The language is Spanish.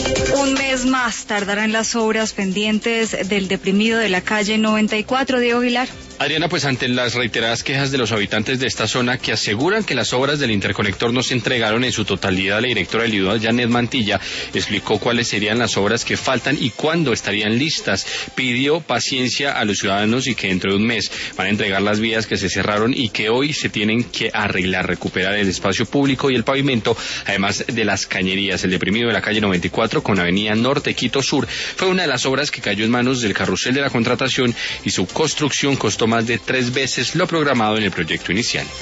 Un mes más tardarán las obras pendientes del deprimido de la calle 94, Diego Aguilar. Adriana, pues ante las reiteradas quejas de los habitantes de esta zona que aseguran que las obras del interconector no se entregaron en su totalidad, la directora del IDUA, Janet Mantilla, explicó cuáles serían las obras que faltan y cuándo estarían listas. Pidió paciencia a los ciudadanos y que dentro de un mes van a entregar las vías que se cerraron y que hoy se tienen que arreglar, recuperar el espacio público y el pavimento, además de las cañerías. El deprimido de la calle 94 con Avenida Norte, Quito Sur, fue una de las obras que cayó en manos del carrusel de la contratación y su construcción costó más de 3 veces lo programado en el proyecto inicial.